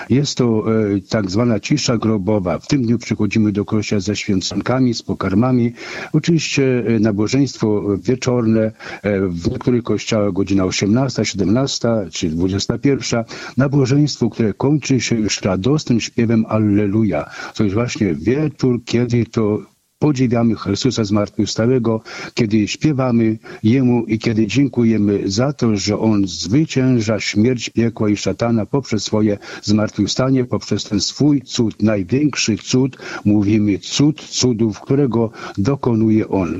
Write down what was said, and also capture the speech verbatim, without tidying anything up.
Jest to e, tak zwana cisza grobowa. W tym dniu przychodzimy do kościoła ze święconkami, z pokarmami. Oczywiście e, nabożeństwo wieczorne, e, w niektórych kościołach godzina osiemnasta, siedemnasta czy dwudziesta pierwsza. Nabożeństwo, które kończy się już radosnym śpiewem Alleluja. To jest właśnie wieczór, kiedy to podziwiamy Chrystusa zmartwychwstałego, kiedy śpiewamy Jemu i kiedy dziękujemy za to, że On zwycięża śmierć, piekła i szatana poprzez swoje zmartwychwstanie, poprzez ten swój cud, największy cud, mówimy cud cudów, którego dokonuje On.